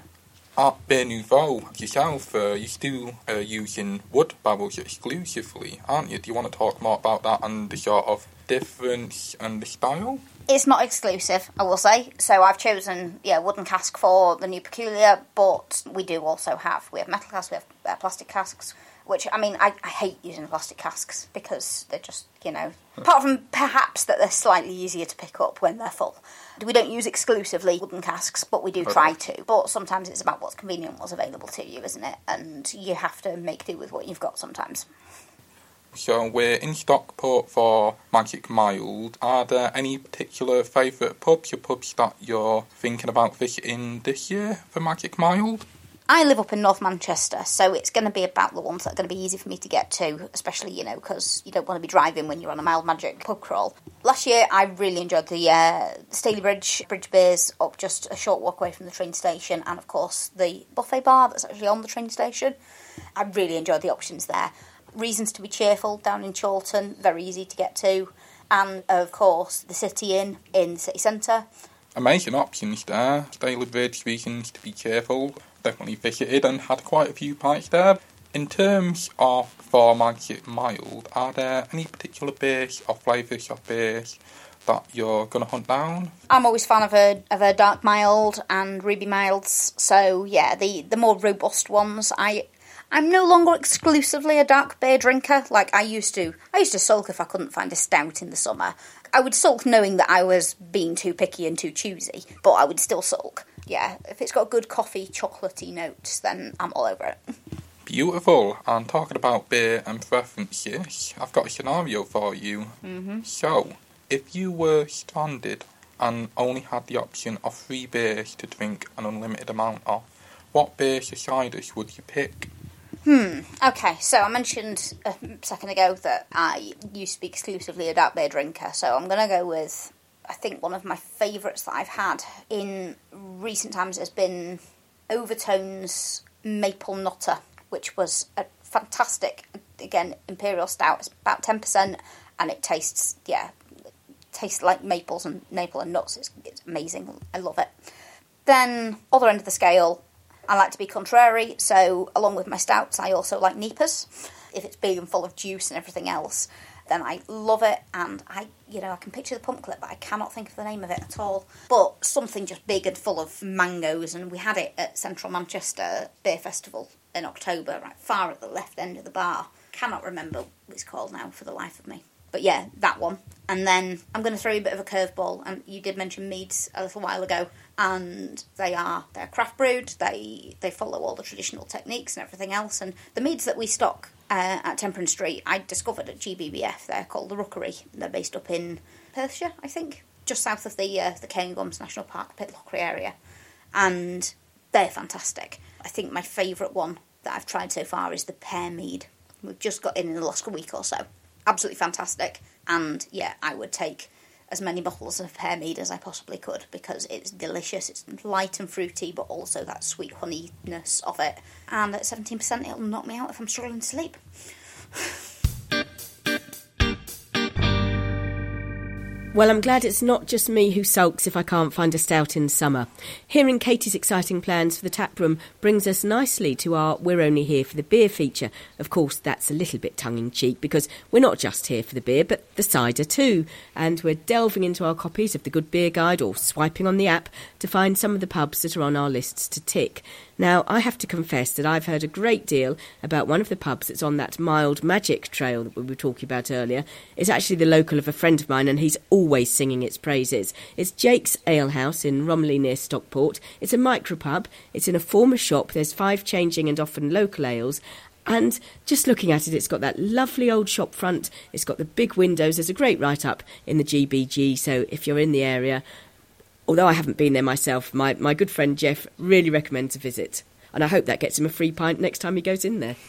At Beer Nouveau, yourself, you're still using wood barrels exclusively, aren't you? Do you want to talk more about that and the sort of difference and the style? It's not exclusive, I will say. So I've chosen, wooden cask for the new Peculiar, but we have metal casks, we have plastic casks, which, I hate using plastic casks because they're just, apart from perhaps that they're slightly easier to pick up when they're full. We don't use exclusively wooden casks, but we do try to. But sometimes it's about what's convenient, what's available to you, isn't it? And you have to make do with what you've got sometimes. So we're in Stockport for Magic Mild. Are there any particular favourite pubs or pubs that you're thinking about visiting this year for Magic Mild? I live up in North Manchester, so it's going to be about the ones that are going to be easy for me to get to, especially, because you don't want to be driving when you're on a Mild Magic pub crawl. Last year, I really enjoyed the Staley Bridge beers up just a short walk away from the train station, and, of course, the buffet bar that's actually on the train station. I really enjoyed the options there. Reasons to be cheerful down in Chorlton, very easy to get to, and, of course, the City Inn in the city centre. Amazing options there. Staley Bridge, reasons to be cheerful. Definitely visited and had quite a few pints there. In terms of for Magic Mild, are there any particular beers or flavours of beers that you're going to hunt down? I'm always a fan of a dark mild and ruby milds. So yeah, the more robust ones. I'm no longer exclusively a dark beer drinker like I used to. I used to sulk if I couldn't find a stout in the summer. I would sulk knowing that I was being too picky and too choosy, but I would still sulk. Yeah, if it's got good coffee, chocolatey notes, then I'm all over it. Beautiful. And talking about beer and preferences, I've got a scenario for you. Mm-hmm. So, if you were stranded and only had the option of 3 beers to drink an unlimited amount of, what beers or ciders would you pick? Okay, so I mentioned a second ago that I used to be exclusively a dark beer drinker, so I'm going to go with, I think one of my favourites that I've had in recent times has been Overtone's Maple Nutter, which was a fantastic, again, imperial stout. It's about 10%, and it tastes like maple and nuts. It's amazing. I love it. Then, other end of the scale, I like to be contrary, so along with my stouts, I also like Neepers. If it's big and full of juice and everything else, then I love it, and I can picture the pump clip, but I cannot think of the name of it at all. But something just big and full of mangoes, and we had it at Central Manchester Beer Festival in October, right far at the left end of the bar. Cannot remember what it's called now for the life of me. But yeah, that one. And then I'm going to throw you a bit of a curveball, and you did mention meads a little while ago, and they're craft brewed, they follow all the traditional techniques and everything else, and the meads that we stock at Temperance Street, I discovered at GBBF. They're called the Rookery. They're based up in Perthshire, I think, just south of the Cairngorms National Park, Pitlochry area, and they're fantastic. I think my favourite one that I've tried so far is the pear mead. We've just got in the last week or so. Absolutely fantastic. And yeah, I would take as many bottles of pear mead as I possibly could because it's delicious. It's light and fruity, but also that sweet honeyness of it. And at 17%, it'll knock me out if I'm struggling to sleep. Well, I'm glad it's not just me who sulks if I can't find a stout in summer. Hearing Katie's exciting plans for the taproom brings us nicely to our We're Only Here for the Beer feature. Of course, that's a little bit tongue-in-cheek because we're not just here for the beer, but the cider too. And we're delving into our copies of the Good Beer Guide or swiping on the app to find some of the pubs that are on our lists to tick. Now, I have to confess that I've heard a great deal about one of the pubs that's on that mild magic trail that we were talking about earlier. It's actually the local of a friend of mine and he's always singing its praises. It's Jake's Ale House in Romiley near Stockport. It's a micropub. It's in a former shop. There's 5 changing and often local ales. And just looking at it, it's got that lovely old shop front. It's got the big windows. There's a great write-up in the GBG, so if you're in the area... Although I haven't been there myself, my good friend Jeff really recommends a visit. And I hope that gets him a free pint next time he goes in there.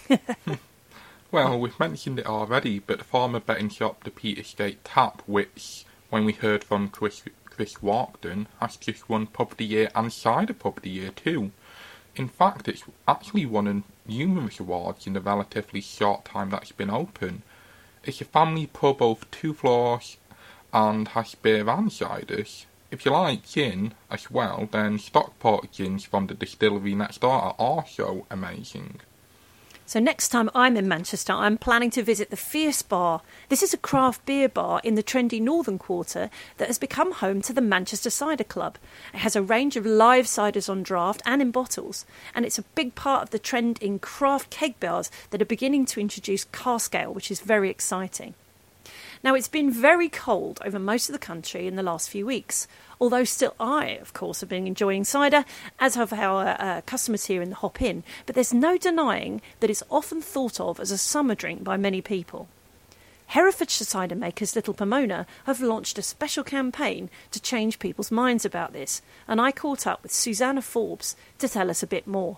Well, we've mentioned it already, but the former betting shop, the Petersgate Tap, which, when we heard from Chris Walkden, has just won Pub of the Year and Cider Pub of the Year too. In fact, it's actually won numerous awards in the relatively short time that it's been open. It's a family pub of 2 floors and has beer and ciders. If you like gin as well, then Stockport gins from the distillery next door are also amazing. So next time I'm in Manchester, I'm planning to visit the Fierce Bar. This is a craft beer bar in the trendy Northern Quarter that has become home to the Manchester Cider Club. It has a range of live ciders on draft and in bottles, and it's a big part of the trend in craft keg bars that are beginning to introduce cask ale, which is very exciting. Now, it's been very cold over most of the country in the last few weeks, although still I, of course, have been enjoying cider, as have our customers here in the Hop Inn, but there's no denying that it's often thought of as a summer drink by many people. Herefordshire cider makers Little Pomona have launched a special campaign to change people's minds about this, and I caught up with Susanna Forbes to tell us a bit more.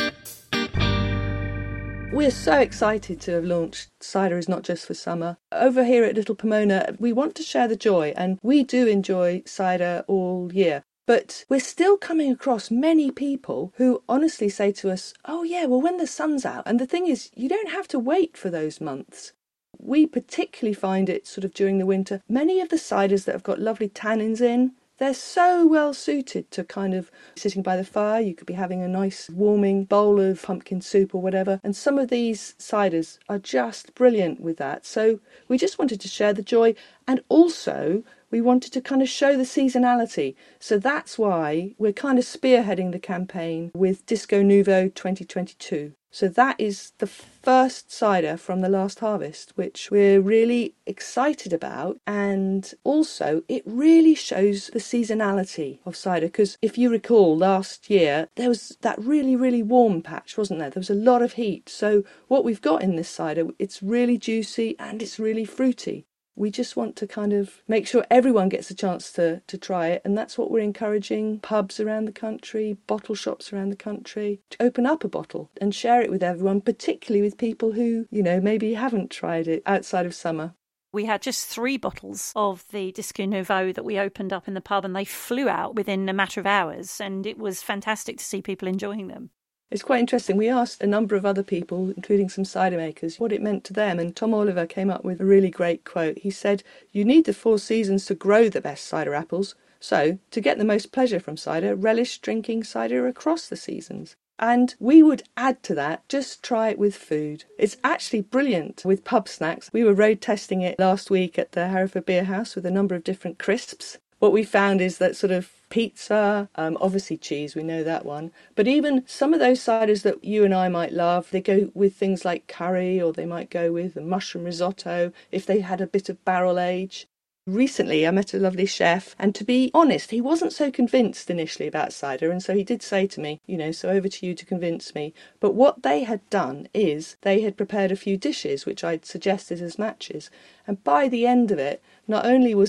We're so excited to have launched Cider Is Not Just for Summer. Over here at Little Pomona, we want to share the joy, and we do enjoy cider all year. But we're still coming across many people who honestly say to us, oh yeah, well when the sun's out. And the thing is, you don't have to wait for those months. We particularly find it sort of during the winter. Many of the ciders that have got lovely tannins in, they're so well suited to kind of sitting by the fire. You could be having a nice warming bowl of pumpkin soup or whatever. And some of these ciders are just brilliant with that. So we just wanted to share the joy. And also we wanted to kind of show the seasonality. So that's why we're kind of spearheading the campaign with Disco Nouveau 2022. So that is the first cider from the last harvest, which we're really excited about. And also, it really shows the seasonality of cider. Because if you recall, last year, there was that really, really warm patch, wasn't there? There was a lot of heat. So what we've got in this cider, it's really juicy and it's really fruity. We just want to kind of make sure everyone gets a chance to try it, and that's what we're encouraging pubs around the country, bottle shops around the country, to open up a bottle and share it with everyone, particularly with people who, you know, maybe haven't tried it outside of summer. We had just 3 bottles of the Disco Nouveau that we opened up in the pub, and they flew out within a matter of hours, and it was fantastic to see people enjoying them. It's quite interesting. We asked a number of other people, including some cider makers, what it meant to them, and Tom Oliver came up with a really great quote. He said, "You need the 4 seasons to grow the best cider apples, so to get the most pleasure from cider, relish drinking cider across the seasons." And we would add to that, just try it with food. It's actually brilliant with pub snacks. We were road testing it last week at the Hereford Beer House with a number of different crisps. What we found is that sort of pizza, obviously cheese, we know that one, but even some of those ciders that you and I might love, they go with things like curry, or they might go with a mushroom risotto if they had a bit of barrel age. Recently I met a lovely chef, and to be honest, he wasn't so convinced initially about cider, and so he did say to me, you know, so over to you to convince me. But what they had done is they had prepared a few dishes which I'd suggested as matches, and by the end of it, not only was he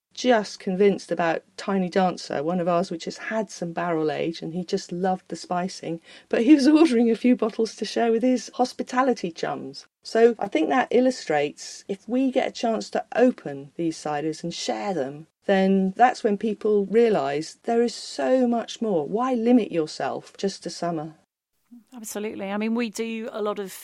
just convinced about Tiny Dancer, one of ours which has had some barrel age, and he just loved the spicing. But he was ordering a few bottles to share with his hospitality chums. So I think that illustrates, if we get a chance to open these ciders and share them, then that's when people realise there is so much more. Why limit yourself just to summer? Absolutely. I mean, we do a lot of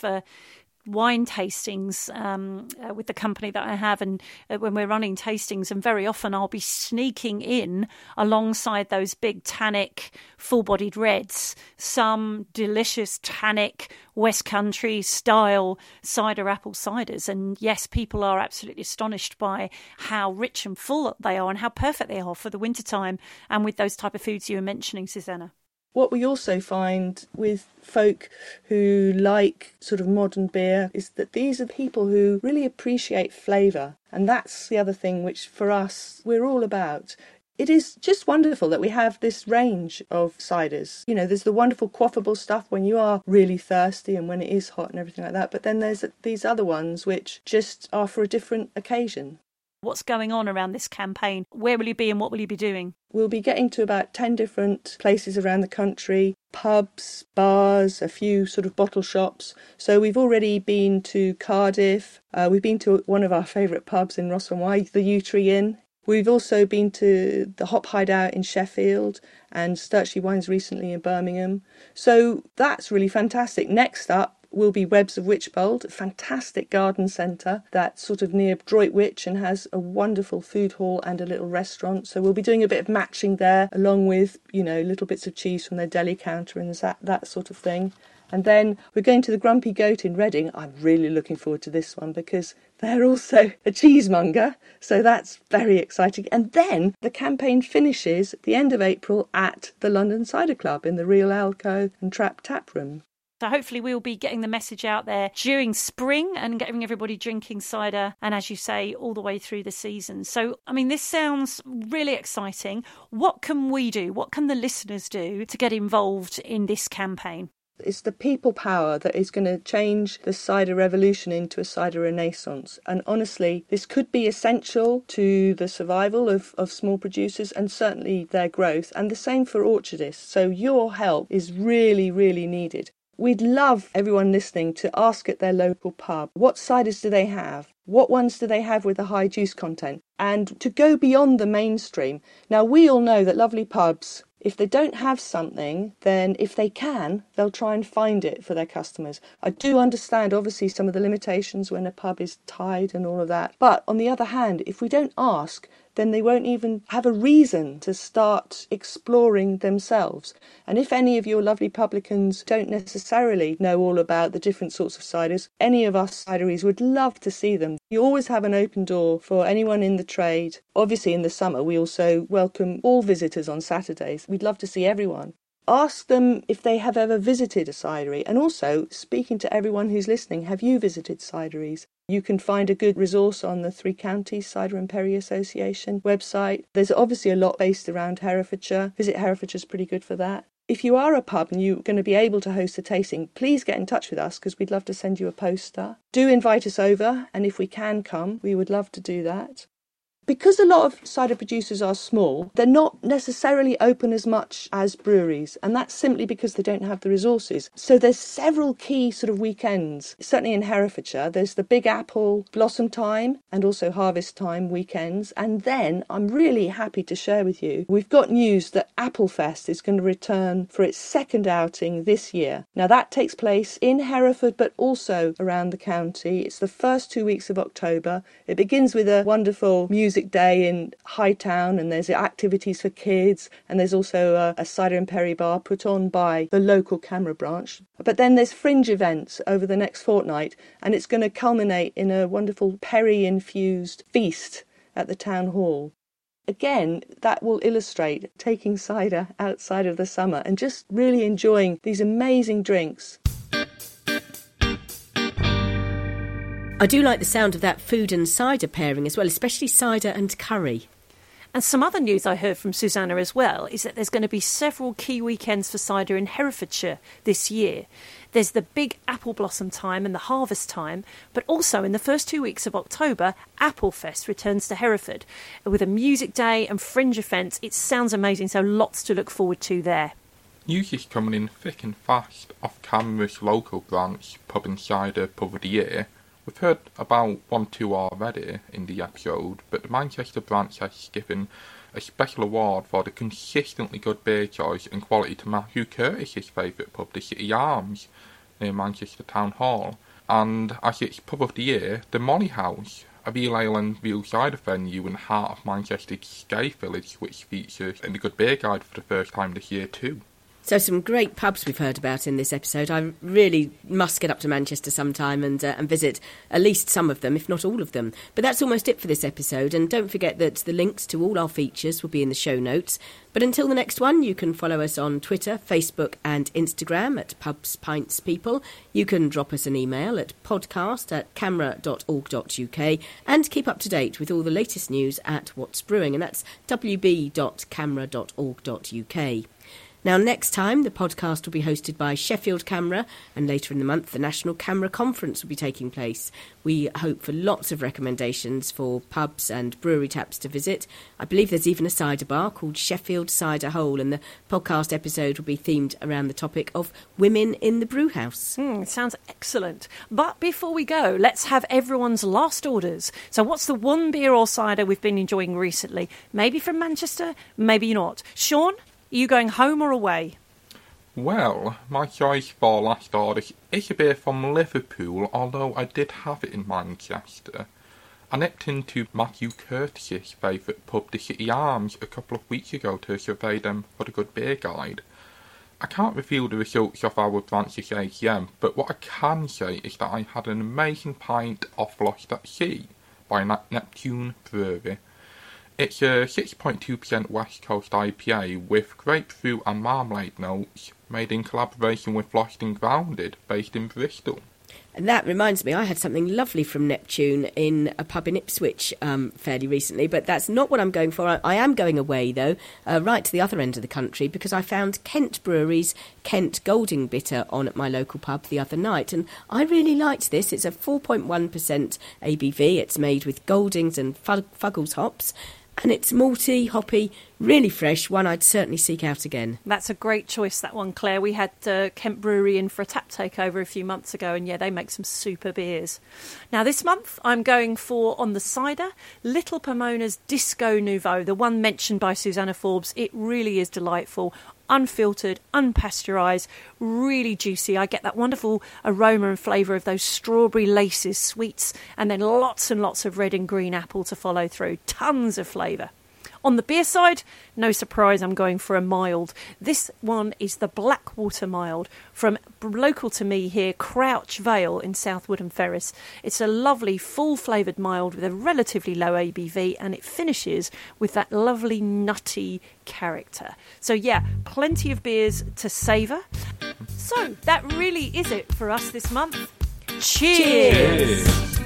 wine tastings with the company that I have, and when we're running tastings, and very often I'll be sneaking in alongside those big tannic full-bodied reds some delicious tannic West Country style cider apple ciders. And yes, people are absolutely astonished by how rich and full they are and how perfect they are for the wintertime and with those type of foods you were mentioning, Susanna. What we also find with folk who like sort of modern beer is that these are people who really appreciate flavour. And that's the other thing which, for us, we're all about. It is just wonderful that we have this range of ciders. You know, there's the wonderful quaffable stuff when you are really thirsty and when it is hot and everything like that. But then there's these other ones which just are for a different occasion. What's going on around this campaign? Where will you be and what will you be doing? We'll be getting to about 10 different places around the country, pubs, bars, a few sort of bottle shops. So we've already been to Cardiff. We've been to one of our favourite pubs in Ross on Wye, the Yew Tree Inn. We've also been to the Hop Hideout in Sheffield and Sturchley Wines recently in Birmingham. So that's really fantastic. Next up will be Webbs of Wychbold, a fantastic garden centre that's sort of near Droitwich and has a wonderful food hall and a little restaurant. So we'll be doing a bit of matching there, along with, you know, little bits of cheese from their deli counter and that sort of thing. And then we're going to the Grumpy Goat in Reading. I'm really looking forward to this one because they're also a cheesemonger, so that's very exciting. And then the campaign finishes at the end of April at the London Cider Club in the Real Alco and Trap Tap Room. So hopefully we'll be getting the message out there during spring and getting everybody drinking cider, and as you say, all the way through the season. So, I mean, this sounds really exciting. What can we do? What can the listeners do to get involved in this campaign? It's the people power that is going to change the cider revolution into a cider renaissance. And honestly, this could be essential to the survival of small producers and certainly their growth, and the same for orchardists. So your help is really, really needed. We'd love everyone listening to ask at their local pub, what ciders do they have? What ones do they have with a high juice content? And to go beyond the mainstream. Now, we all know that lovely pubs, if they don't have something, then if they can, they'll try and find it for their customers. I do understand, obviously, some of the limitations when a pub is tied and all of that. But on the other hand, if we don't ask, then they won't even have a reason to start exploring themselves. And if any of your lovely publicans don't necessarily know all about the different sorts of ciders, any of us cideries would love to see them. You always have an open door for anyone in the trade. Obviously, in the summer, we also welcome all visitors on Saturdays. We'd love to see everyone. Ask them if they have ever visited a cidery. And also, speaking to everyone who's listening, have you visited cideries? You can find a good resource on the Three Counties Cider and Perry Association website. There's obviously a lot based around Herefordshire. Visit Herefordshire's pretty good for that. If you are a pub and you're going to be able to host a tasting, please get in touch with us because we'd love to send you a poster. Do invite us over, and if we can come, we would love to do that. Because a lot of cider producers are small, they're not necessarily open as much as breweries, and that's simply because they don't have the resources. So there's several key sort of weekends. Certainly in Herefordshire, there's the Big Apple Blossom Time and also Harvest Time weekends. And then I'm really happy to share with you, we've got news that Applefest is going to return for its second outing this year. Now that takes place in Hereford, but also around the county. It's the first 2 weeks of October. It begins with a wonderful music day in Hightown, and there's activities for kids, and there's also a cider and perry bar put on by the local camera branch. But then there's fringe events over the next fortnight, and it's going to culminate in a wonderful perry-infused feast at the town hall. Again, that will illustrate taking cider outside of the summer and just really enjoying these amazing drinks. I do like the sound of that food and cider pairing as well, especially cider and curry. And some other news I heard from Susanna as well is that there's going to be several key weekends for cider in Herefordshire this year. There's the big apple blossom time and the harvest time, but also in the first 2 weeks of October, Applefest returns to Hereford with a music day and fringe events. It sounds amazing, so lots to look forward to there. News is coming in thick and fast off Camera's local branch, Pub and Cider Pub of the Year. We've heard about 1-2 already in the episode, but the Manchester branch has given a special award for the consistently good beer choice and quality to Matthew Curtis's favourite pub, the City Arms, near Manchester Town Hall. And as its Pub of the Year, the Molly House, a real ale and real cider venue in the heart of Manchester's Skye Village, which features in the Good Beer Guide for the first time this year too. So some great pubs we've heard about in this episode. I really must get up to Manchester sometime and visit at least some of them, if not all of them. But that's almost it for this episode. And don't forget that the links to all our features will be in the show notes. But until the next one, you can follow us on Twitter, Facebook and Instagram at Pubs Pints People. You can drop us an email at podcast@camera.org.uk and keep up to date with all the latest news at What's Brewing. And that's wb.camera.org.uk. Now, next time, the podcast will be hosted by Sheffield Camera, and later in the month, the National Camera Conference will be taking place. We hope for lots of recommendations for pubs and brewery taps to visit. I believe there's even a cider bar called Sheffield Cider Hole, and the podcast episode will be themed around the topic of women in the brewhouse. Sounds excellent. But before we go, let's have everyone's last orders. So what's the one beer or cider we've been enjoying recently? Maybe from Manchester, maybe not. Sean? Are you going home or away? Well, my choice for last order is a beer from Liverpool, although I did have it in Manchester. I nipped into Matthew Curtis's favourite pub, the City Arms, a couple of weeks ago to survey them for the Good Beer Guide. I can't reveal the results of our branch's AGM, but what I can say is that I had an amazing pint of Lost at Sea by Neptune Brewery. It's a 6.2% West Coast IPA with grapefruit and marmalade notes, made in collaboration with Lost and Grounded, based in Bristol. And that reminds me, I had something lovely from Neptune in a pub in Ipswich fairly recently, but that's not what I'm going for. I am going away, though, right to the other end of the country, because I found Kent Brewery's Kent Golding Bitter on at my local pub the other night, and I really liked this. It's a 4.1% ABV. It's made with Goldings and Fuggles hops, and it's malty, hoppy, really fresh, one I'd certainly seek out again. That's a great choice, that one, Claire. We had Kent Brewery in for a tap takeover a few months ago, and yeah, they make some super beers. Now, this month, I'm going for, on the cider, Little Pomona's Disco Nouveau, the one mentioned by Susanna Forbes. It really is delightful. Unfiltered, unpasteurised, really juicy. I get that wonderful aroma and flavour of those strawberry laces, sweets, and then lots and lots of red and green apple to follow through. Tons of flavour. On the beer side, no surprise, I'm going for a mild. This one is the Blackwater Mild from local to me here, Crouch Vale in South Woodham Ferris. It's a lovely full-flavoured mild with a relatively low ABV, and it finishes with that lovely nutty character. So yeah, plenty of beers to savour. So that really is it for us this month. Cheers! Cheers.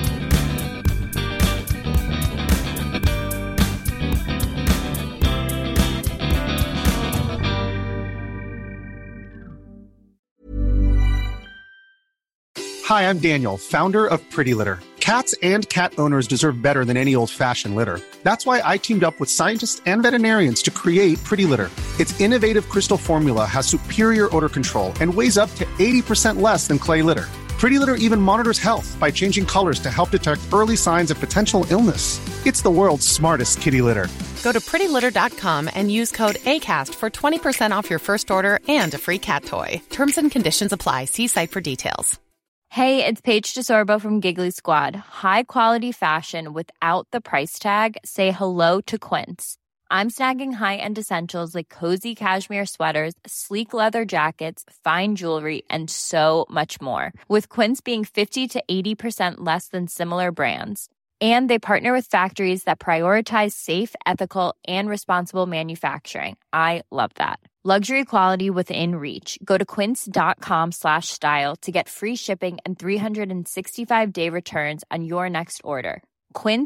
Hi, I'm Daniel, founder of Pretty Litter. Cats and cat owners deserve better than any old-fashioned litter. That's why I teamed up with scientists and veterinarians to create Pretty Litter. Its innovative crystal formula has superior odor control and weighs up to 80% less than clay litter. Pretty Litter even monitors health by changing colors to help detect early signs of potential illness. It's the world's smartest kitty litter. Go to prettylitter.com and use code ACAST for 20% off your first order and a free cat toy. Terms and conditions apply. See site for details. Hey, it's Paige DeSorbo from Giggly Squad. High quality fashion without the price tag. Say hello to Quince. I'm snagging high-end essentials like cozy cashmere sweaters, sleek leather jackets, fine jewelry, and so much more. With Quince being 50 to 80% less than similar brands. And they partner with factories that prioritize safe, ethical, and responsible manufacturing. I love that. Luxury quality within reach. Go to quince.com/style to get free shipping and 365-day returns on your next order.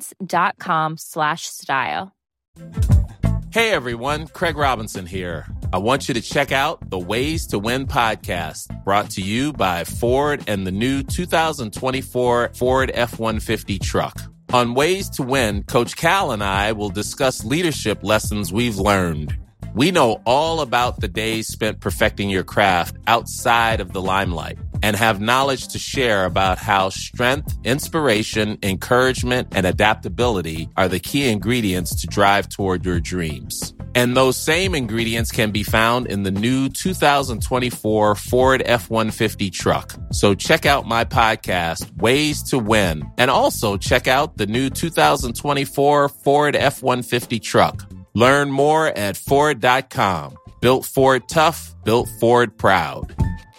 Quince.com/style. Hey everyone, Craig Robinson here. I want you to check out the Ways to Win podcast, brought to you by Ford and the new 2024 Ford F-150 truck. On Ways to Win, Coach Cal and I will discuss leadership lessons we've learned. We know all about the days spent perfecting your craft outside of the limelight and have knowledge to share about how strength, inspiration, encouragement, and adaptability are the key ingredients to drive toward your dreams. And those same ingredients can be found in the new 2024 Ford F-150 truck. So check out my podcast, Ways to Win, and also check out the new 2024 Ford F-150 truck. Learn more at Ford.com. Built Ford tough, built Ford proud.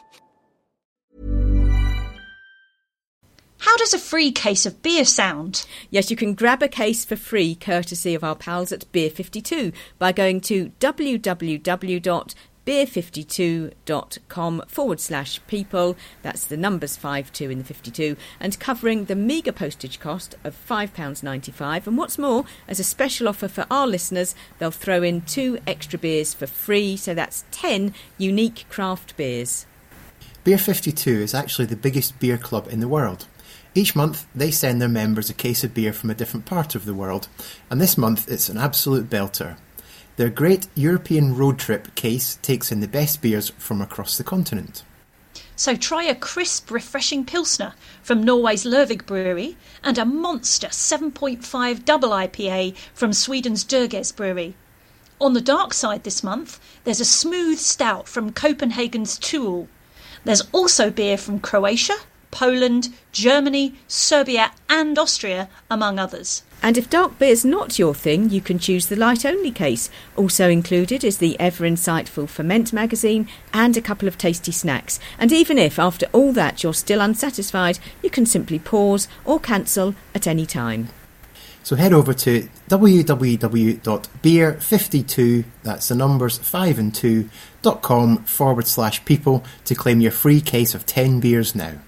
How does a free case of beer sound? Yes, you can grab a case for free, courtesy of our pals at Beer 52, by going to www.beer52.com/people. That's the numbers 52 in the 52, and covering the meagre postage cost of £5.95. And what's more, as a special offer for our listeners, they'll throw in 2 extra beers for free, so that's 10 unique craft beers. Beer 52 is actually the biggest beer club in the world. Each month, they send their members a case of beer from a different part of the world, and this month it's an absolute belter. Their great European road trip case takes in the best beers from across the continent. So try a crisp, refreshing Pilsner from Norway's Lervig Brewery and a monster 7.5 double IPA from Sweden's Dörges Brewery. On the dark side this month, there's a smooth stout from Copenhagen's Tuul. There's also beer from Croatia, Poland, Germany, Serbia and Austria, among others. And if dark beer's not your thing, you can choose the light-only case. Also included is the ever-insightful Ferment magazine and a couple of tasty snacks. And even if, after all that, you're still unsatisfied, you can simply pause or cancel at any time. So head over to www.beer52, that's the numbers 5 and 2.com/people to claim your free case of 10 beers now.